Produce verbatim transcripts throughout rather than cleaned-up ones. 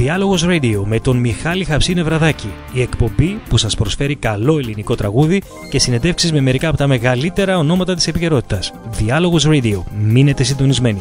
Διάλογος Radio με τον Μιχάλη Χαψή Νευραδάκη. Η εκπομπή που σας προσφέρει καλό ελληνικό τραγούδι και συνεντεύξεις με μερικά από τα μεγαλύτερα ονόματα της επικαιρότητας. Διάλογος Radio. Μείνετε συντονισμένοι.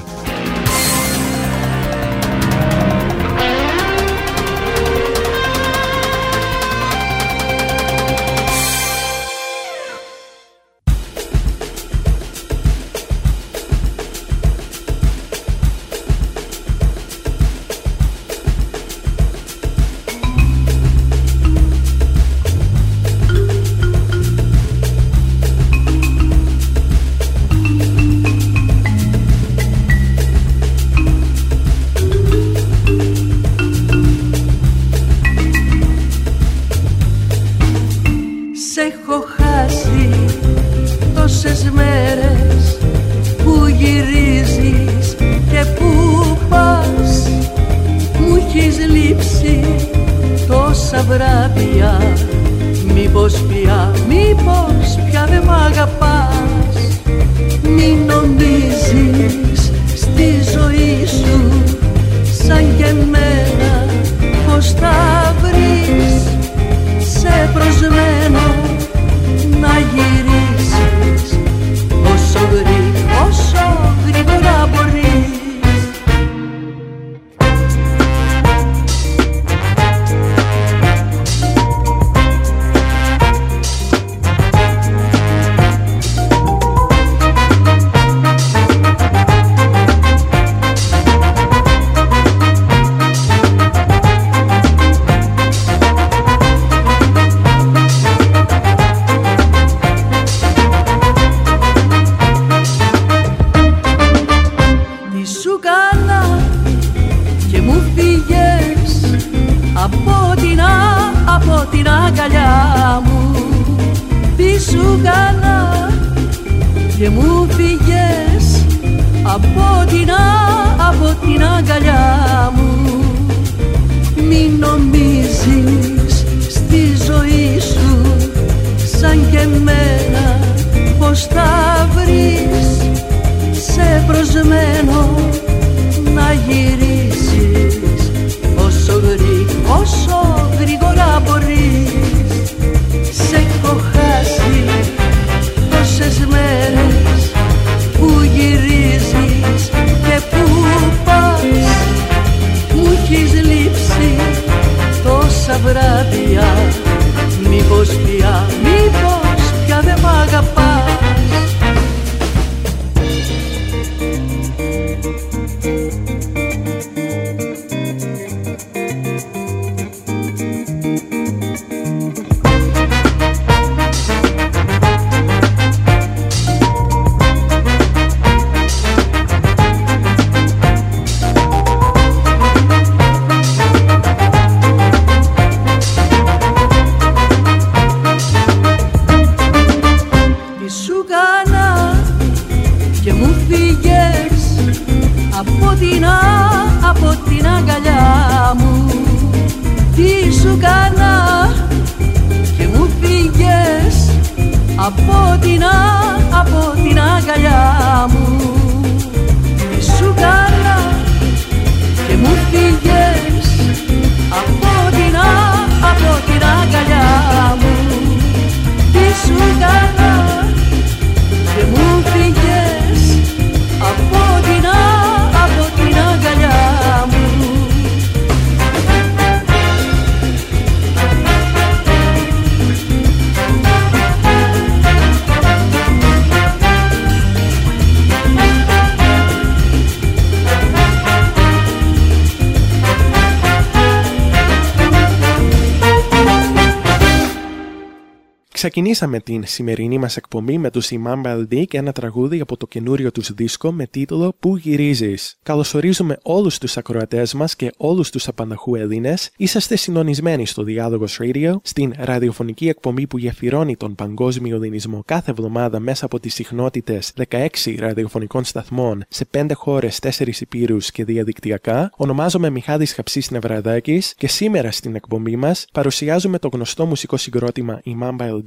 Ξεκινήσαμε την σημερινή μας εκπομπή με τους Imamba ελ ντι και ένα τραγούδι από το καινούριο τους δίσκο με τίτλο «Πού γυρίζεις». Καλωσορίζουμε όλους τους ακροατές μας και όλους τους απανταχού Έλληνες. Είσαστε συντονισμένοι στο Διάλογος Radio, στην ραδιοφωνική εκπομπή που γεφυρώνει τον παγκόσμιο ελληνισμό κάθε εβδομάδα μέσα από τις συχνότητες δεκαέξι ραδιοφωνικών σταθμών σε πέντε χώρες, τέσσερις υπήρους και διαδικτυακά. Ονομάζομαι Μιχάλης Χαψής Νευραδάκης και σήμερα στην εκπομπή μας παρουσιάζουμε το γνωστό μουσικό συγκρότημα Imamba ελ ντι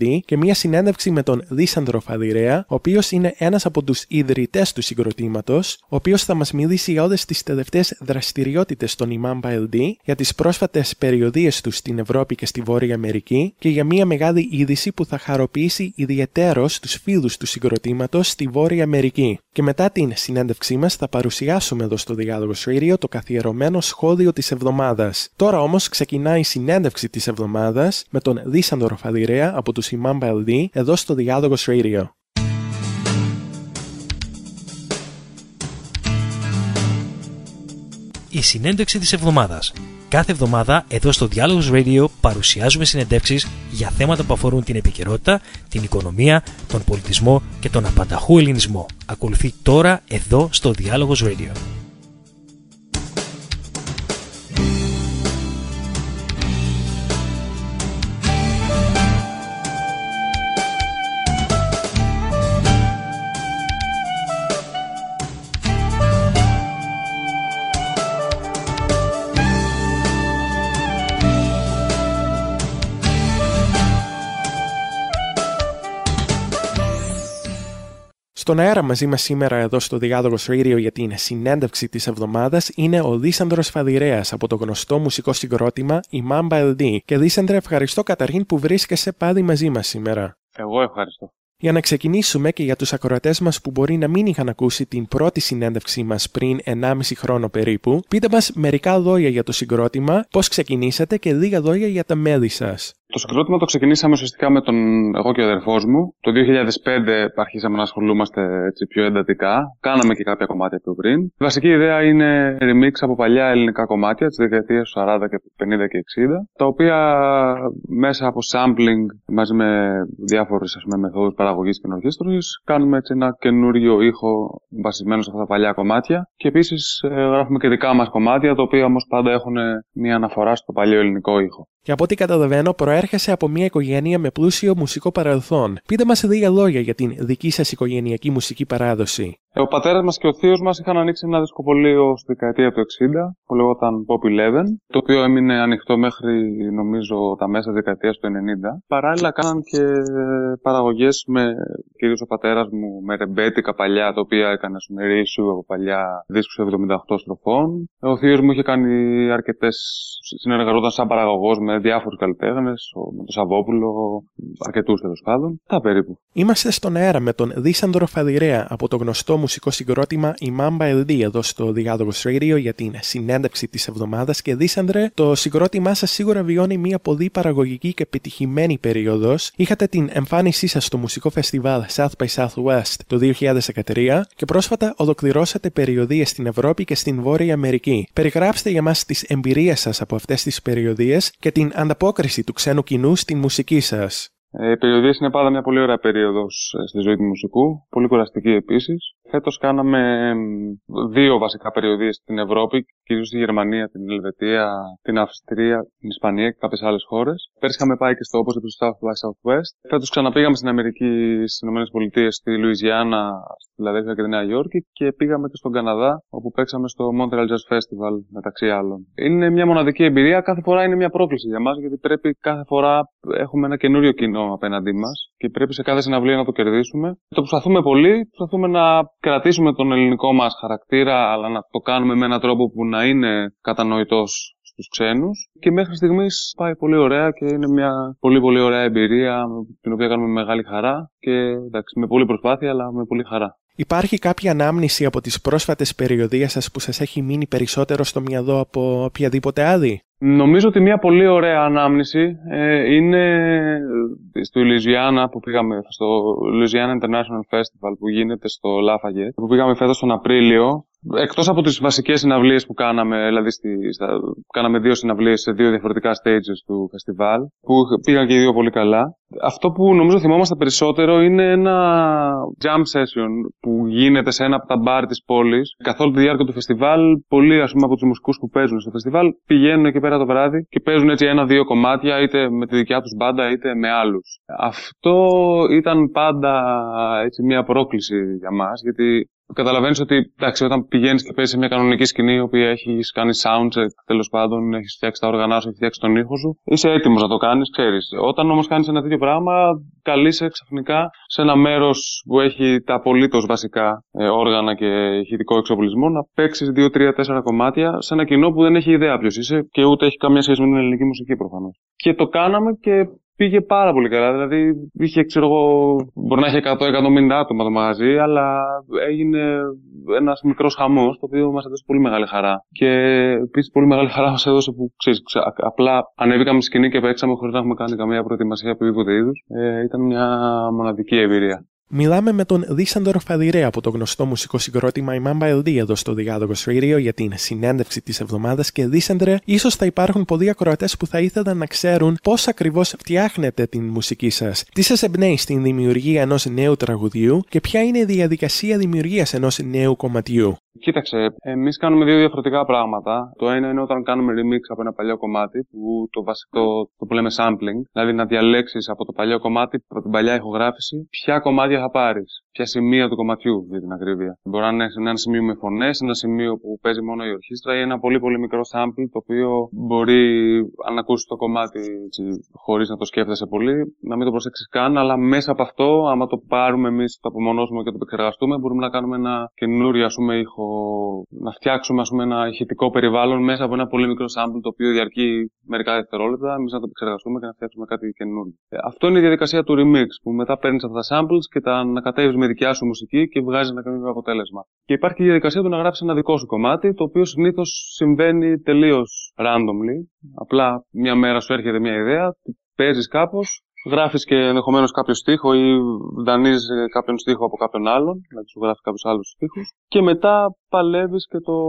Μπι και μία συνέντευξη με τον Δίσανδρο Φαδηρέα, ο οποίος είναι ένας από τους ιδρυτές του συγκροτήματος, ο οποίος θα μας μιλήσει για όλες τις τελευταίες δραστηριότητες των Imamba ελ ντι, για τις πρόσφατες περιοδίες τους στην Ευρώπη και στη Βόρεια Αμερική και για μία μεγάλη είδηση που θα χαροποιήσει ιδιαιτέρως τους φίλους του συγκροτήματος στη Βόρεια Αμερική. Και μετά την συνέντευξή μας θα παρουσιάσουμε εδώ στο Διάλογος Radio το καθιερωμένο σχόλιο της εβδομάδας. Τώρα όμως ξεκινάει η συνέντευξη της εβδομάδας με τον Δίσανδρο Φαδηρέα από τους Imamba ελ ντι εδώ στο Διάλογος Radio. Η συνέντευξη της εβδομάδας. Κάθε εβδομάδα εδώ στο Διάλογος Radio παρουσιάζουμε συνεντεύξεις για θέματα που αφορούν την επικαιρότητα, την οικονομία, τον πολιτισμό και τον απανταχού ελληνισμό. Ακολουθεί τώρα εδώ στο Διάλογος Radio. Στον αέρα μαζί μας σήμερα εδώ στο Διάλογος Radio για την συνέντευξη της εβδομάδας είναι ο Δίσανδρος Φαδηρέας από το γνωστό μουσικό συγκρότημα Imamba ελ ντι. Και Δίσανδρε, ευχαριστώ καταρχήν που βρίσκεσαι πάλι μαζί μας σήμερα. Εγώ ευχαριστώ. Για να ξεκινήσουμε και για τους ακροατές μας που μπορεί να μην είχαν ακούσει την πρώτη συνέντευξή μας πριν ενάμιση χρόνο περίπου, πείτε μας μερικά λόγια για το συγκρότημα, πώς ξεκινήσατε και λίγα λόγια για τα μέλη σας. Το συγκρότημα το ξεκινήσαμε ουσιαστικά με τον εγώ και ο αδερφός μου. Το δύο χιλιάδες πέντε αρχίσαμε να ασχολούμαστε έτσι πιο εντατικά. Κάναμε και κάποια κομμάτια πιο πριν. Η βασική ιδέα είναι remix από παλιά ελληνικά κομμάτια της δεκαετίας του σαράντα και πενήντα και εξήντα, τα οποία μέσα από sampling μαζί με διάφορες ας πούμε, μεθόδους παραγωγής και ενορχήστρωσης κάνουμε έτσι ένα καινούριο ήχο βασισμένο σε αυτά τα παλιά κομμάτια. Και επίσης γράφουμε και δικά μας κομμάτια, τα οποία όμως πάντα έχουν μια αναφορά στο παλιό ελληνικό ήχο. Και από ό,τι καταλαβαίνω, προέρχεσαι από μια οικογένεια με πλούσιο μουσικό παρελθόν. Πείτε μας λίγα λόγια για την δική σας οικογενειακή μουσική παράδοση. Ο πατέρας μας και ο θείος μας είχαν ανοίξει ένα δισκοπωλείο στη δεκαετία του εξήντα, που λεγόταν Pop Eleven, το οποίο έμεινε ανοιχτό μέχρι νομίζω τα μέσα δεκαετίας του ενενήντα. Παράλληλα κάναν και παραγωγές με, κυρίως ο πατέρας μου, με ρεμπέτικα παλιά, τα οποία έκανε με ρίσου από παλιά δίσκους εβδομήντα οκτώ στροφών. Ο θείος μου είχε κάνει αρκετές, συνεργαζόταν σαν παραγωγός με διάφορους καλλιτέχνες, με τον Σαββόπουλο, αρκετούς τέλος πάντων. Τα περίπου. Είμαστε στον αέρα με τον Δίσανδρο Φαδηρέα από το γνωστό μουσικό συγκρότημα Imamba ελ ντι εδώ στο Διάλογος Radio για την συνέντευξη της εβδομάδας. Και Δίσανδρε, το συγκρότημά σας σίγουρα βιώνει μια πολύ παραγωγική και επιτυχημένη περίοδος. Είχατε την εμφάνισή σας στο μουσικό φεστιβάλ South by Southwest το δύο χιλιάδες δεκατρία και πρόσφατα ολοκληρώσατε περιοδίες στην Ευρώπη και στην Βόρεια Αμερική. Περιγράψτε για μας τις εμπειρίες σας από αυτές τις περιοδίες και την ανταπόκριση του ξένου κοινού στην μουσική σας. Οι περιοδίες είναι πάντα μια πολύ ωραία περίοδος στη ζωή του μουσικού, πολύ κουραστική επίσης. Φέτος κάναμε δύο βασικά περιοδίες στην Ευρώπη, κυρίως στη Γερμανία, την Ελβετία, την Αυστρία, την Ισπανία και κάποιες άλλες χώρες. Πέρσι είχαμε πάει και στο opposite του South by Southwest. Φέτος ξαναπήγαμε στην Αμερική, στις ΗΠΑ, στη Λουιζιάννα, στη Φιλαδέλφια και τη Νέα Υόρκη και πήγαμε και στον Καναδά, όπου παίξαμε στο Montreal Jazz Festival μεταξύ άλλων. Είναι μια μοναδική εμπειρία, κάθε φορά είναι μια πρόκληση για μας, γιατί πρέπει κάθε φορά έχουμε ένα καινούριο κοινό απέναντί μας και πρέπει σε κάθε συναυλία να το κερδίσουμε. Το προσπαθούμε πολύ, προσπαθούμε να κρατήσουμε τον ελληνικό μας χαρακτήρα, αλλά να το κάνουμε με έναν τρόπο που να είναι κατανοητός στους ξένους. Και μέχρι στιγμής πάει πολύ ωραία και είναι μια πολύ πολύ ωραία εμπειρία, την οποία κάνουμε με μεγάλη χαρά και εντάξει, με πολλή προσπάθεια, αλλά με πολύ χαρά. Υπάρχει κάποια ανάμνηση από τις πρόσφατες περιοδίες σας που σας έχει μείνει περισσότερο στο μυαλό από οποιαδήποτε άλλη? Νομίζω ότι μια πολύ ωραία ανάμνηση ε, είναι στο Louisiana που πήγαμε, στο Louisiana International Festival που γίνεται στο Lafayette, που πήγαμε φέτος τον Απρίλιο. Εκτός από τις βασικές συναυλίες που κάναμε, δηλαδή στη, στα, κάναμε δύο συναυλίες σε δύο διαφορετικά stages του φεστιβάλ, που πήγαν και οι δύο πολύ καλά. Αυτό που νομίζω θυμόμαστε περισσότερο είναι ένα jam session που γίνεται σε ένα από τα μπαρ της πόλης. Καθ' όλη τη διάρκεια του φεστιβάλ, πολλοί ας πούμε, από τους μουσικούς που παίζουν στο φεστιβάλ πηγαίνουν εκεί πέρα το βράδυ και παίζουν έτσι ένα-δύο κομμάτια, είτε με τη δικιά τους μπάντα είτε με άλλους. Αυτό ήταν πάντα έτσι, μια πρόκληση για μας, γιατί καταλαβαίνεις ότι εντάξει, όταν πηγαίνεις και παίζεις σε μια κανονική σκηνή, η οποία έχει κάνει soundcheck, τέλος πάντων, έχει φτιάξει τα όργανά σου, έχει φτιάξει τον ήχο σου, είσαι έτοιμος να το κάνεις, ξέρεις. Όταν όμως κάνεις ένα τέτοιο πράγμα, καλείσαι ξαφνικά σε ένα μέρος που έχει τα απολύτως βασικά ε, όργανα και ηχητικό εξοπλισμό να παίξεις δύο, τρία, τέσσερα κομμάτια σε ένα κοινό που δεν έχει ιδέα ποιος είσαι και ούτε έχει καμία σχέση με την ελληνική μουσική προφανώς. Και το κάναμε και πήγε πάρα πολύ καλά. Δηλαδή, είχε, ξέρω εγώ, μπορεί να έχει εκατό με εκατόν πενήντα άτομα το μαγαζί, αλλά έγινε ένας μικρός χαμός, το οποίο μας έδωσε πολύ μεγάλη χαρά. Και επίσης πολύ μεγάλη χαρά μας έδωσε που, ξέρεις, ξα, απλά ανέβηκαμε στη σκηνή και παίξαμε χωρίς να έχουμε κάνει καμία προετοιμασία οποιοδήποτε είδους. Ε, ήταν μια μοναδική εμπειρία. Μιλάμε με τον Δίσανδρο Φαδηρέ από το γνωστό μουσικό συγκρότημα η Mamba ελ ντι εδώ στο Διάδογος Radio για την συνέντευξη της εβδομάδας. Και Δίσανδρε, ίσως θα υπάρχουν πολλοί ακροατές που θα ήθελαν να ξέρουν πώς ακριβώς φτιάχνετε την μουσική σας. Τι σας εμπνέει στην δημιουργία ενός νέου τραγουδιού και ποια είναι η διαδικασία δημιουργίας ενός νέου κομματιού. Κοίταξε, εμείς κάνουμε δύο διαφορετικά πράγματα. Το ένα είναι όταν κάνουμε remix από ένα παλιό κομμάτι, που το βασικό το που λέμε sampling, δηλαδή να διαλέξεις από το παλιό κομμάτι, από την παλιά ηχογράφηση, ποια κομμάτια θα πάρεις, ποια σημεία του κομματιού για την ακρίβεια. Μπορεί να είναι ένα σημείο με φωνές, ένα σημείο που παίζει μόνο η ορχήστρα ή ένα πολύ πολύ μικρό sample, το οποίο μπορεί, αν ακούσεις το κομμάτι χωρίς να το σκέφτεσαι πολύ, να μην το προσέξεις καν, αλλά μέσα από αυτό, άμα το πάρουμε εμείς, το απομονώσουμε και το επεξεργαστούμε, μπορούμε να κάνουμε ένα καινούριο, ας πούμε, ήχο. Να φτιάξουμε, ας πούμε, ένα ηχητικό περιβάλλον μέσα από ένα πολύ μικρό sample το οποίο διαρκεί μερικά δευτερόλεπτα, εμείς να το επεξεργαστούμε και να φτιάξουμε κάτι καινούργιο. Αυτό είναι η διαδικασία του remix, που μετά παίρνεις αυτά τα samples και τα ανακατεύεις με δικιά σου μουσική και βγάζεις ένα καινούργιο αποτέλεσμα. Και υπάρχει η διαδικασία του να γράψεις ένα δικό σου κομμάτι, το οποίο συνήθως συμβαίνει τελείως randomly. Απλά μια μέρα σου έρχεται μια ιδέα, παίζεις κάπως. Γράφεις και ενδεχομένως κάποιο στίχο ή δανείζεις κάποιον στίχο από κάποιον άλλον, δηλαδή σου γράφει κάποιους άλλους στίχους, και μετά παλεύεις και το...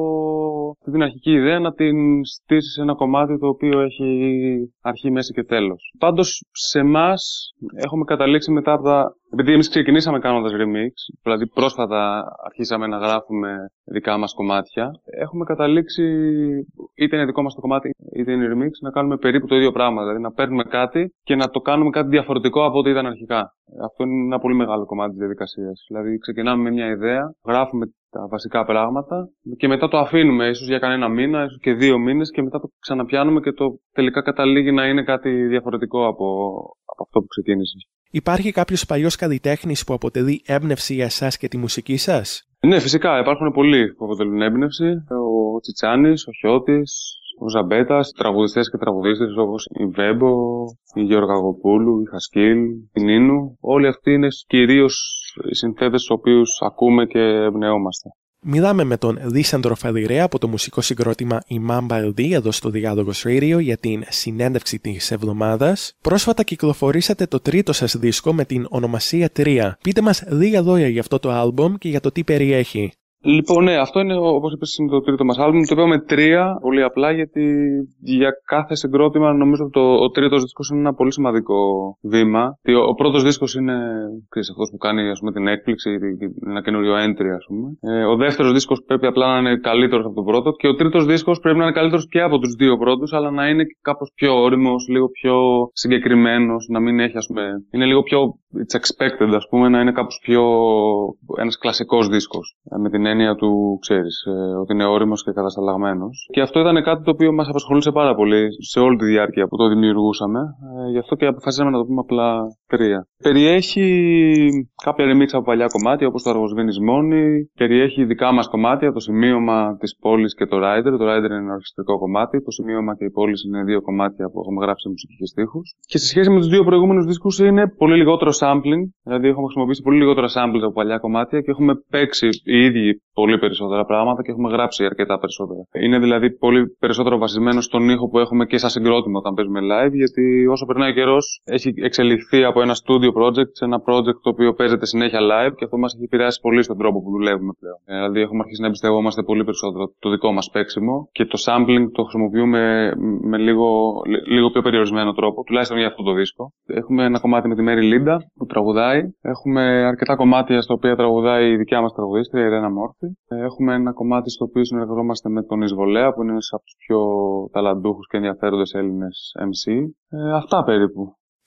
την αρχική ιδέα να την στήσεις σε ένα κομμάτι το οποίο έχει αρχή, μέση και τέλος. Πάντως σε εμάς έχουμε καταλήξει μετά από τα... Επειδή εμείς ξεκινήσαμε κάνοντας remix, δηλαδή πρόσφατα αρχίσαμε να γράφουμε δικά μας κομμάτια, έχουμε καταλήξει, είτε είναι δικό μας το κομμάτι, είτε είναι remix, να κάνουμε περίπου το ίδιο πράγμα. Δηλαδή να παίρνουμε κάτι και να το κάνουμε κάτι διαφορετικό από ό,τι ήταν αρχικά. Αυτό είναι ένα πολύ μεγάλο κομμάτι της διαδικασίας. Δηλαδή ξεκινάμε με μια ιδέα, γράφουμε τα βασικά πράγματα και μετά το αφήνουμε ίσως για κανένα μήνα, ίσως και δύο μήνες, και μετά το ξαναπιάνουμε και το τελικά καταλήγει να είναι κάτι διαφορετικό από, από αυτό που ξεκίνησε. Υπάρχει κάποιος παλιός καλλιτέχνης που αποτελεί έμπνευση για εσάς και τη μουσική σας? Ναι, φυσικά υπάρχουν πολλοί που αποτελούν έμπνευση. Ο Τσιτσάνης, ο Χιώτης, ο Ζαμπέτας, τραγουδιστές και τραγουδίστες όπως η Βέμπο, η Γιώργα Αγοπούλου, η Χασκίλ, η Νίνου. Όλοι αυτοί είναι κυρίως οι συνθέτες τους οποίους ακούμε και εμπνεόμαστε. Μιλάμε με τον Δίσανδρο Φαδηρέ από το μουσικό συγκρότημα η Mamba ελ ντι εδώ στο Διάδογος Radio για την συνέντευξη της εβδομάδας. Πρόσφατα κυκλοφορήσατε το τρίτο σας δίσκο με την ονομασία τρία. Πείτε μας λίγα λόγια για αυτό το άλμπομ και για το τι περιέχει. Λοιπόν, ναι, αυτό είναι, όπως είπες, είναι το τρίτο μας άλμπουμ. Το είπαμε τρία, πολύ απλά, γιατί για κάθε συγκρότημα νομίζω ότι το, ο τρίτος δίσκος είναι ένα πολύ σημαντικό βήμα. Ο, ο πρώτος δίσκος είναι, ξέρεις, αυτός που κάνει, ας πούμε, την έκπληξη, ένα καινούριο entry, ας πούμε. Ε, ο δεύτερος δίσκος πρέπει απλά να είναι καλύτερος από τον πρώτο, και ο τρίτος δίσκος πρέπει να είναι καλύτερος και από τους δύο πρώτους, αλλά να είναι κάπως πιο όριμος, λίγο πιο συγκεκριμένος, να μην έχει, ας πούμε, είναι λίγο πιο it's expected, ας πούμε, να είναι κάπως πιο ένας κλασικός δίσκος. Με την έννοια του, ξέρεις, ότι είναι όριμος και κατασταλαγμένος. Και αυτό ήταν κάτι το οποίο μας απασχολούσε πάρα πολύ σε όλη τη διάρκεια που το δημιουργούσαμε. Γι' αυτό και αποφασίσαμε να το πούμε απλά τρία. Περιέχει κάποια remix από παλιά κομμάτια, όπως το Αργοσβήνης Μόνη. Περιέχει δικά μας κομμάτια, το Σημείωμα της Πόλης και το Rider. Το Rider είναι ένα ορχιστρικό κομμάτι. Το Σημείωμα και η Πόλη είναι δύο κομμάτια που έχουμε γράψει σε μουσική και στίχους. Και σε σχέση με τους δύο προηγούμενους δίσκους είναι πολύ λιγότερο sampling. Δηλαδή έχουμε χρησιμοποιήσει πολύ λιγότερα samples από παλιά κομμάτια και έχουμε παίξει οι ίδιοι πολύ περισσότερα πράγματα και έχουμε γράψει αρκετά περισσότερα. Είναι δηλαδή πολύ περισσότερο βασισμένο στον ήχο που έχουμε και σαν συγκρότημα όταν παίζουμε live, γιατί όσο περνάει ο καιρός έχει εξελιχθεί από ένα studio project σε ένα project το οποίο παίζεται συνέχεια live, και αυτό μας έχει επηρεάσει πολύ στον τρόπο που δουλεύουμε πλέον. Δηλαδή έχουμε αρχίσει να εμπιστευόμαστε πολύ περισσότερο το δικό μας παίξιμο και το sampling το χρησιμοποιούμε με λίγο, λίγο πιο περιορισμένο τρόπο, τουλάχιστον για αυτό το δίσκο. Έχουμε ένα κομμάτι με τη Μέρη Λίντα που τραγουδάει. Έχουμε αρκετά κομμάτια στα οποία τραγουδάει η δικιά μας τραγουδίστρια, η Ρένα Μόρφη. Έχουμε ένα κομμάτι στο οποίο συνεργαζόμαστε με τον Εισβολέα, που είναι ένας από τους πιο ταλαντούχους και ενδιαφέροντες Έλληνες εμ σι. Ε, αυτά περίπου.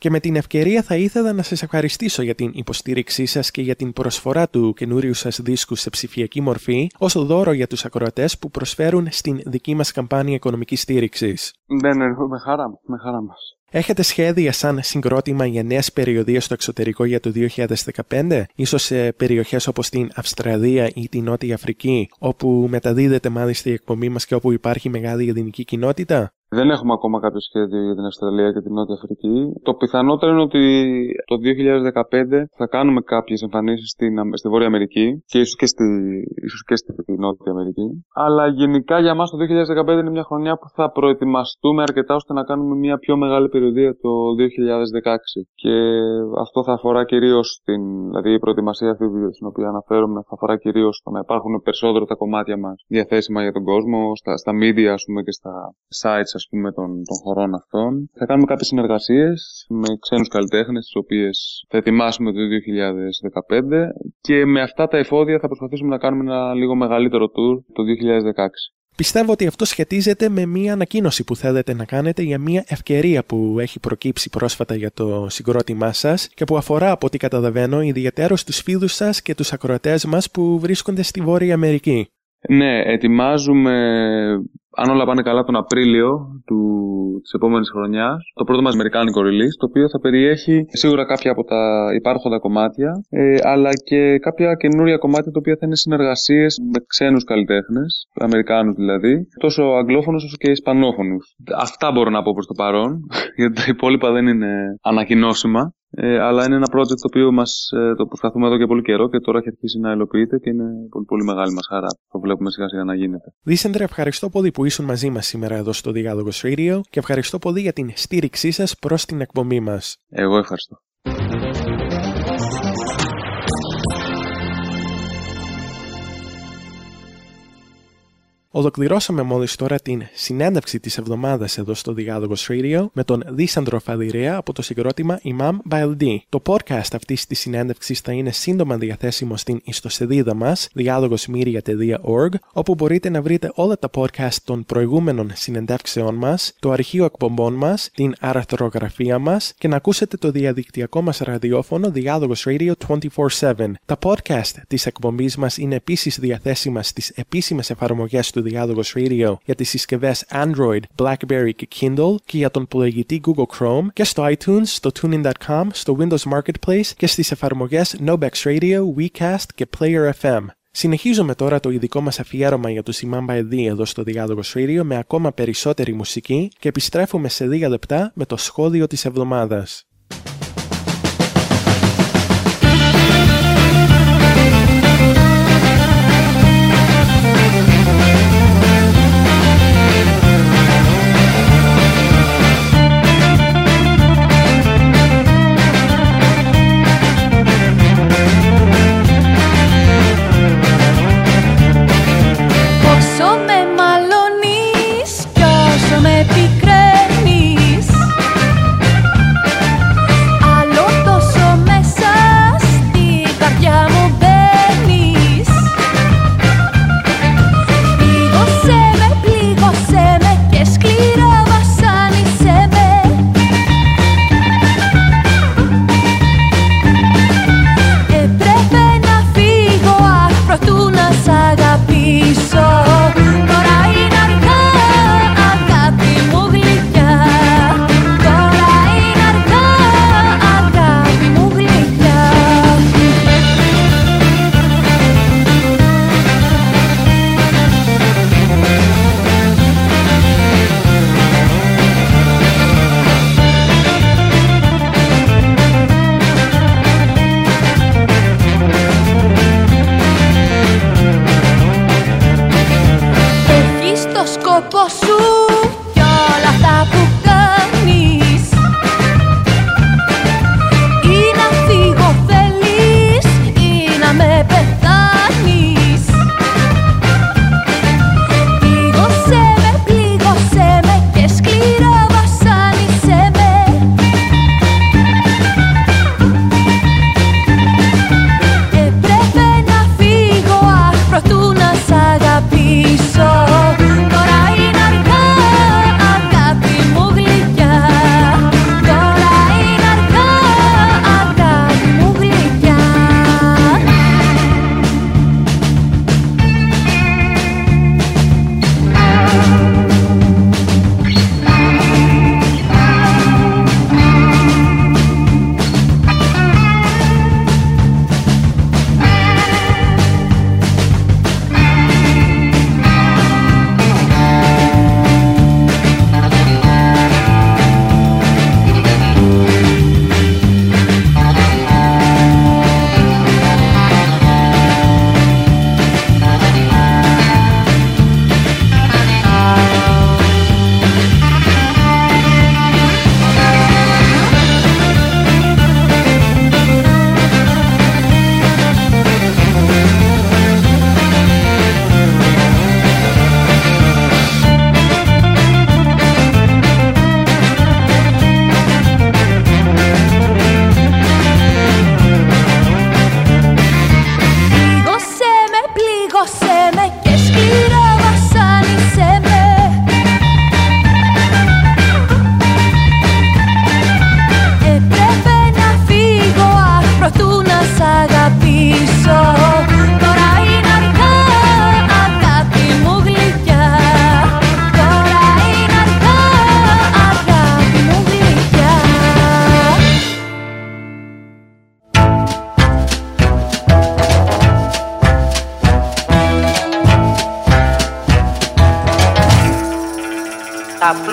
Και με την ευκαιρία θα ήθελα να σας ευχαριστήσω για την υποστήριξή σας και για την προσφορά του καινούριου σας δίσκου σε ψηφιακή μορφή ως δώρο για τους ακροατές που προσφέρουν στην δική μας καμπάνια οικονομικής στήριξης. Ναι, ναι, με χαρά, με χαρά μας. Έχετε σχέδια σαν συγκρότημα για νέες περιοδίες στο εξωτερικό για το δύο χιλιάδες δεκαπέντε, ίσως σε περιοχές όπως την Αυστραλία ή την Νότια Αφρική, όπου μεταδίδεται μάλιστα η εκπομπή μας και όπου υπάρχει μεγάλη ελληνική κοινότητα? Δεν έχουμε ακόμα κάποιο σχέδιο για την Αυστραλία και την Νότια Αφρική. Το πιθανότερο είναι ότι το δύο χιλιάδες δεκαπέντε θα κάνουμε κάποιες εμφανίσεις στην, στη Βόρεια Αμερική και ίσως και στη, ίσως και στη Νότια Αμερική. Αλλά γενικά για μας το δύο χιλιάδες δεκαπέντε είναι μια χρονιά που θα προετοιμαστούμε αρκετά ώστε να κάνουμε μια πιο μεγάλη περιοδία το δύο χιλιάδες δεκαέξι. Και αυτό θα αφορά κυρίως την, δηλαδή η προετοιμασία αυτή στην οποία αναφέρομαι θα αφορά κυρίως το να υπάρχουν περισσότερο τα κομμάτια μας διαθέσιμα για τον κόσμο, στα, στα media ας πούμε και στα sites ας πούμε των, των χωρών αυτών. Θα κάνουμε κάποιες συνεργασίες με ξένους καλλιτέχνες, τις οποίες θα ετοιμάσουμε το δύο χιλιάδες δεκαπέντε και με αυτά τα εφόδια θα προσπαθήσουμε να κάνουμε ένα λίγο μεγαλύτερο tour το δύο χιλιάδες δεκαέξι. Πιστεύω ότι αυτό σχετίζεται με μία ανακοίνωση που θέλετε να κάνετε για μία ευκαιρία που έχει προκύψει πρόσφατα για το συγκρότημά σας και που αφορά, από ό,τι καταλαβαίνω, ιδιαιτέρως τους φίλους σας και τους ακροατές μας που βρίσκονται στη Βόρεια Αμερική. Ναι, ετοιμάζουμε, αν όλα πάνε καλά, τον Απρίλιο του, της επόμενης χρονιάς, το πρώτο μας αμερικάνικο release, το οποίο θα περιέχει σίγουρα κάποια από τα υπάρχοντα κομμάτια, ε, αλλά και κάποια καινούρια κομμάτια τα οποία θα είναι συνεργασίες με ξένους καλλιτέχνες, Αμερικάνους δηλαδή, τόσο αγγλόφωνους όσο και ισπανόφωνους. Αυτά μπορώ να πω προς το παρόν, γιατί τα υπόλοιπα δεν είναι ανακοινώσιμα. Ε, αλλά είναι ένα project το οποίο μας ε, το προσπαθούμε εδώ και πολύ καιρό και τώρα έχει αρχίσει να υλοποιείται και είναι πολύ, πολύ μεγάλη μας χαρά. Το βλέπουμε σιγά σιγά να γίνεται. Δίσεντρε, ευχαριστώ πολύ που ήσουν μαζί μας σήμερα εδώ στο Διάλογος Radio και ευχαριστώ πολύ για την στήριξή σας προς την εκπομπή μας. Εγώ ευχαριστώ. Ολοκληρώσαμε μόλις τώρα την συνέντευξη της εβδομάδας εδώ στο Διάλογος Radio με τον Δίσανδρο Φαλιρέα από το συγκρότημα Imam by L D. Το podcast αυτής της συνέντευξης θα είναι σύντομα διαθέσιμο στην ιστοσελίδα μας διάλογοσmedia τελεία org, όπου μπορείτε να βρείτε όλα τα podcast των προηγούμενων συνεντεύξεών μας, το αρχείο εκπομπών μας, την αρθρογραφία μας και να ακούσετε το διαδικτυακό μας ραδιόφωνο Διάλογος Radio είκοσι τέσσερα επτά. Τα podcast της εκπομπής μας είναι επίσης διαθέσιμα στις επίσημες εφαρμογές του Διάλογος Radio για τις συσκευές Android, BlackBerry και Kindle και για τον πλοηγητή Google Chrome και στο iTunes, στο tunein τελεία com, στο Windows Marketplace και στις εφαρμογές Nobex Radio, WeCast και Player εφ εμ. Συνεχίζουμε τώρα το ειδικό μας αφιέρωμα για τους Imam by L D εδώ στο Διάλογος Radio με ακόμα περισσότερη μουσική και επιστρέφουμε σε λίγα λεπτά με το σχόλιο της εβδομάδας. Τώρα είναι αργά.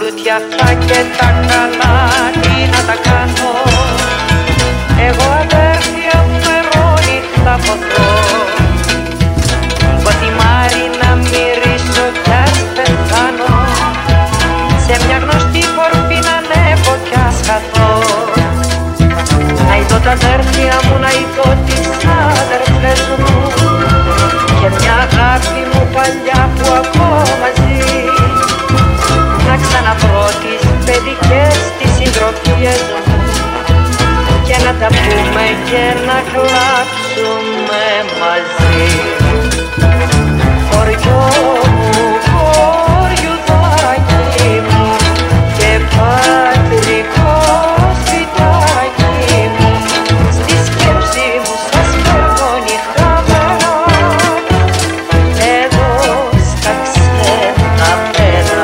σούτια αυτά και τα καλά, τι να τα κάνω. Εγώ αδέρφια μερώνει θα ποθώ, κοτιμάρι να μυρίσω κι ας πεθάνω, σε μια γνωστή κορφή να ανέβω κι ας χαθώ. Να ειδώ τα αδέρφια μου, να ειδώ τις αδερφές μου, και μια αγάπη μου παλιά που ακόμα ζει, να ξαναβρω τις παιδικές τις συντροφιές μου, και να τα πούμε και να κλάψουμε μαζί. Χωριό μου, χωριουδάκι μου, και πατρικό σπιτάκι μου, στη σκέψη μου σας φέρνει χαμένα, εδώ στα ξένα πέρα.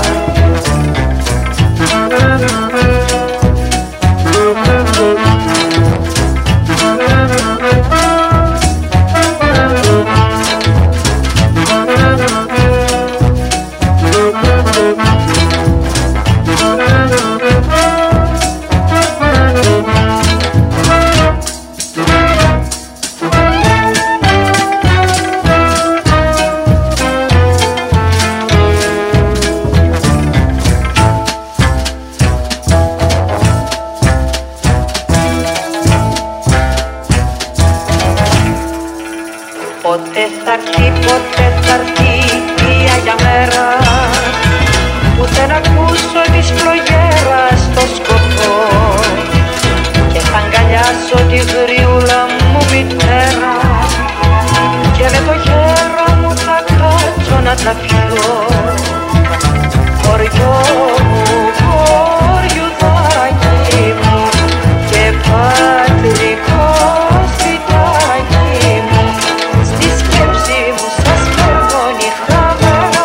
Ποτέ θα έρθει, ποτέ θα έρθει η Αγιά Μέρα, ούτε να ακούσω της φλογέρας το σκοπό, και θα αγκαλιάσω τη γριούλα μου μητέρα, και με το γέρο μου θα κάτσω να τα πιω. Χωριό μου, χωριουδάκι μου, και πατρικό σπιτάκι μου, στη σκέψη μου σας φέρνει χαμένα,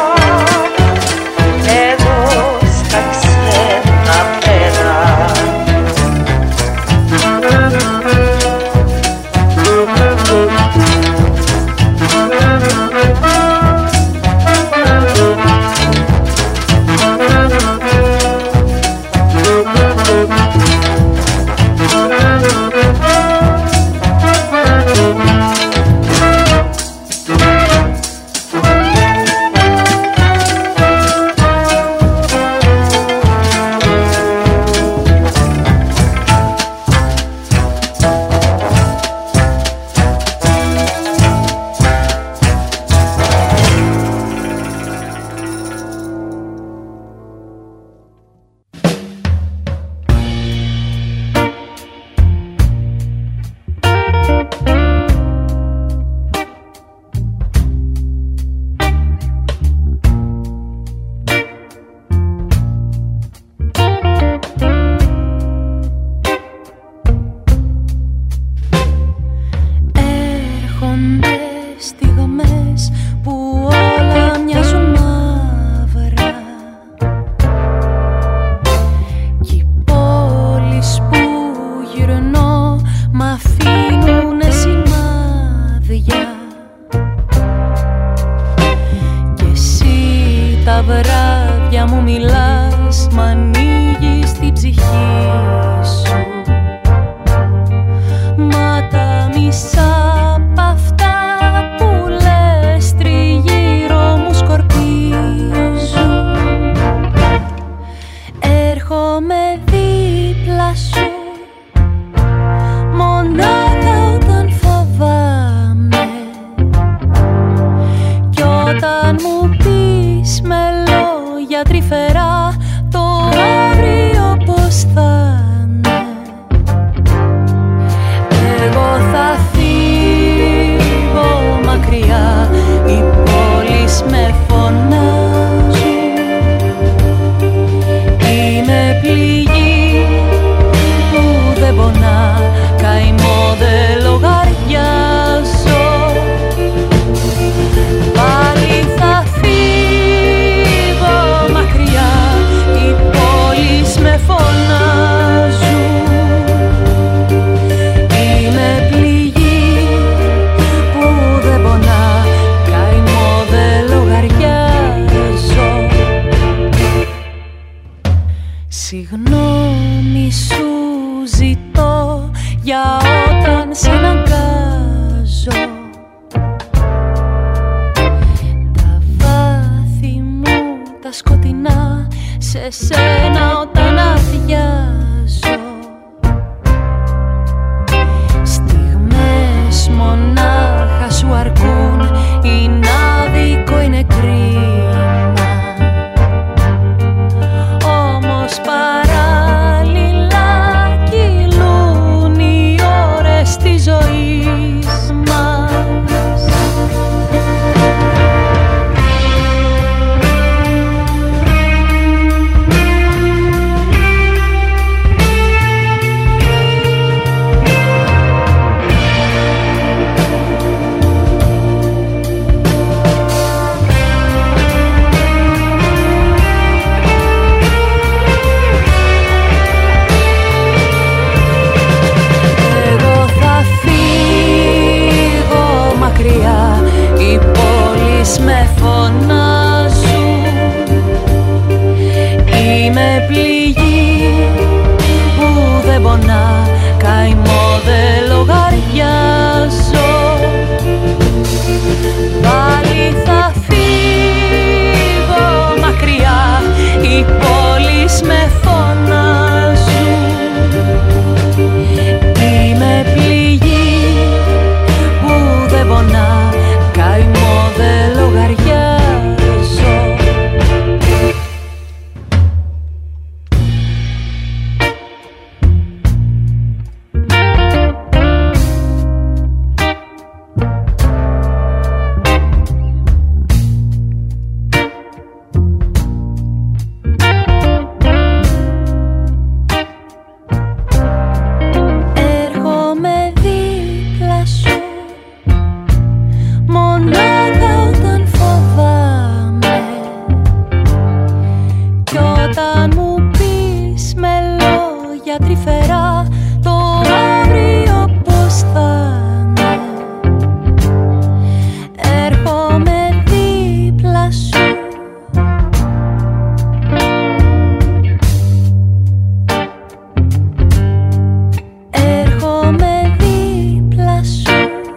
εδώ στα ξένα πέρα. Πάλι θα φύγω μακριά σε σένα όταν αδειάζω. Στιγμές μονάχα σου αρκούν, είναι άδικο, είναι κρίμα. Όμως παράλληλα κυλούν οι ώρες της ζωής μας. Οι πόλεις με φωνάζουν, είμαι πληγή που δεν πονά, καημό δεν λογαριάζω. Πάλι θα φύγω μακριά, οι πόλεις με φωνάζουν, είμαι πληγή που δεν πονά, καημό δεν λογαριάζω. Έρχομαι δίπλα σου μονάχα όταν φοβάμαι, κι όταν μου πεις με λόγια τρυφερά το αύριο πώς θα είναι. Έρχομαι δίπλα σου, έρχομαι δίπλα σου.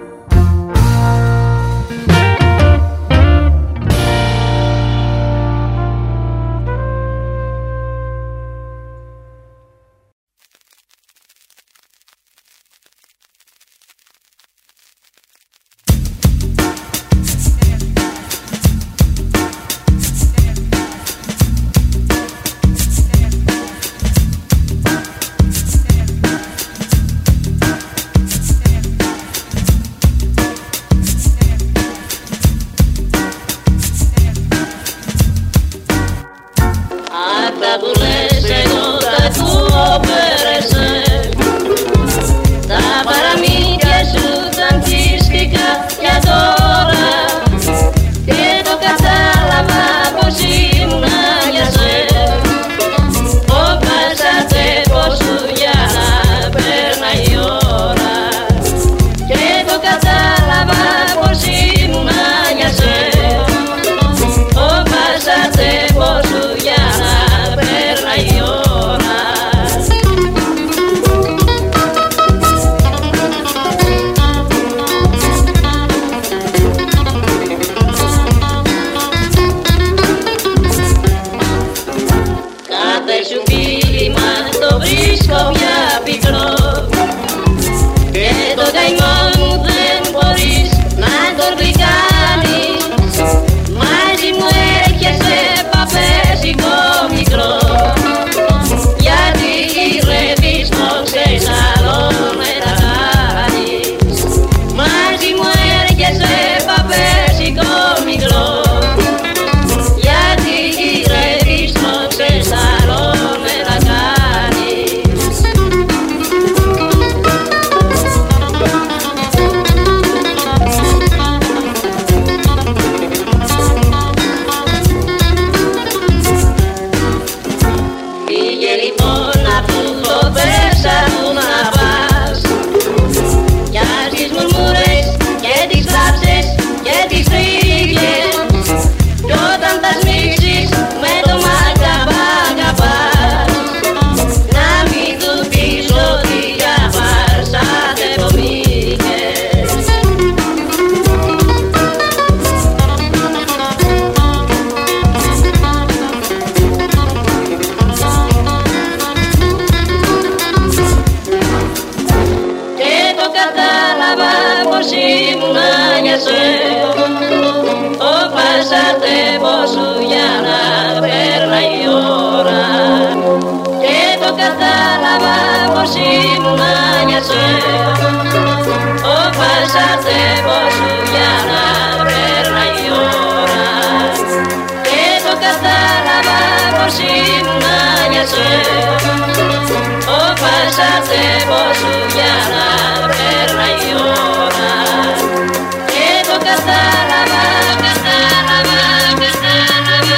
Αυτά που λες εγώ τα ακούω πέρασε, τα παραμύθια σου τα αντίστοιχα για τώρα, και το κατάλαβα πως ήμουν για σένα. Φοβάσατε πως σου για να περνάει η ώρα, και το κατάλαβα πως ήμουν για σένα. Φοβάσατε πως σου για να περνάει η ώρα. Κάθε σου φίλημα το βρίσκω πια πικρό, και το καημό μου δεν μπορείς να τον γλυκάνεις. Μαζί μου έρχεσαι παπέσικο μικρό, γιατί γυρεύεις το ξεσαλό με τα κάνεις. Μαζί μου έρχεσαι παπέσικο μικρό, γιατί γυρεύεις το ξεσαλό με τα κάνεις. Πήγε λοιπόν αφού το πέσα μου να πας, κι ας τις μουρμούρες και τις θάψες και τις τρίχες, κι όταν τα σμίξεις με το μαγκαπά καπάς, να μην του πεις ότι για φάρσα δεν πομίγες. σου για να περνάει η ώρα. Και το κατάλαβα πως ήμουν για σένα. Ο πασαρδεύος σου για να περνάει η ώρα. Και το κατάλαβα πως ήμουν για σένα. Ο πασαρδεύος σου για να περνάει η ώρα. Και το κατάλαβα, κατάλαβα, κατάλαβα,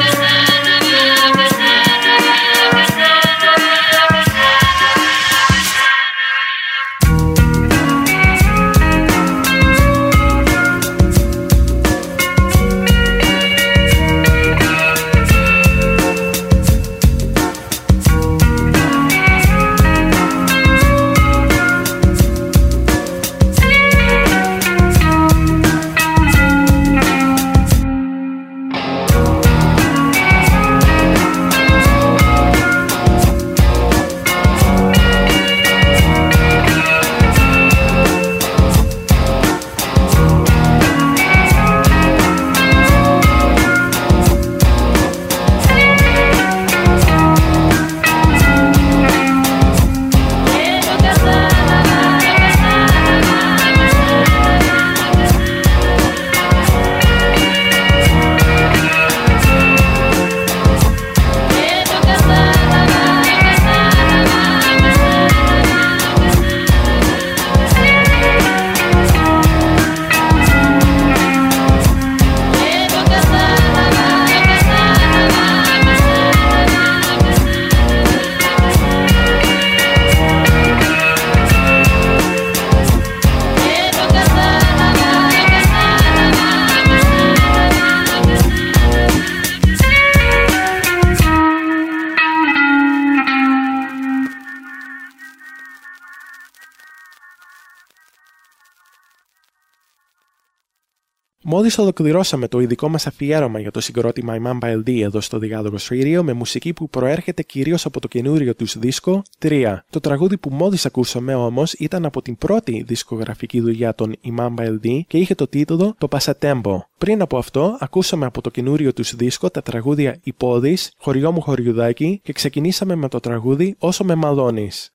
Μόλις ολοκληρώσαμε το ειδικό μας αφιέρωμα για το συγκρότημα My Mamba ελ ντι εδώ στο Διάλογος Radio με μουσική που προέρχεται κυρίως από το καινούριο τους δίσκο τρία. Το τραγούδι που μόλις ακούσαμε όμως ήταν από την πρώτη δισκογραφική δουλειά των My Mamba ελ ντι και είχε το τίτλο «Το Passatempo». Πριν από αυτό ακούσαμε από το καινούριο τους δίσκο τα τραγούδια «Η Πόλης», «Χωριό μου χωριουδάκι» και ξεκινήσαμε με το τραγούδι «Όσο με μαλώνεις».